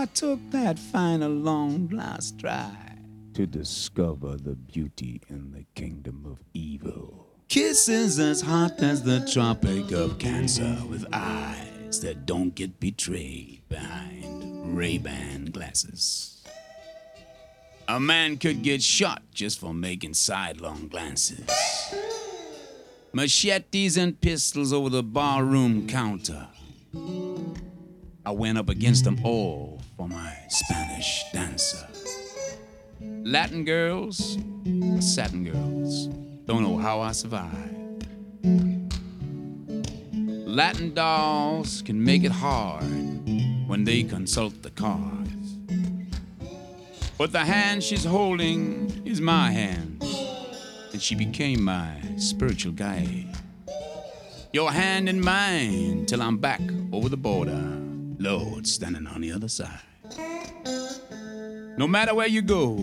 I took that final long last try to discover the beauty in the kingdom of evil. Kisses as hot as the Tropic of Cancer, with eyes that don't get betrayed behind Ray-Ban glasses. A man could get shot just for making sidelong glances. Machetes and pistols over the barroom counter. I went up against them all for my Spanish dancer. Latin girls, satin girls, don't know how I survived. Latin dolls can make it hard when they consult the cards. But the hand she's holding is my hand, and she became my spiritual guide. Your hand in mine till I'm back over the border. Lord, standing on the other side. No matter where you go,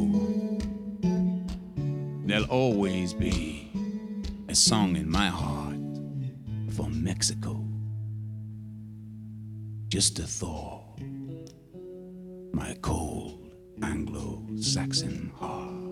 there'll always be a song in my heart for Mexico, just to thaw my cold Anglo-Saxon heart.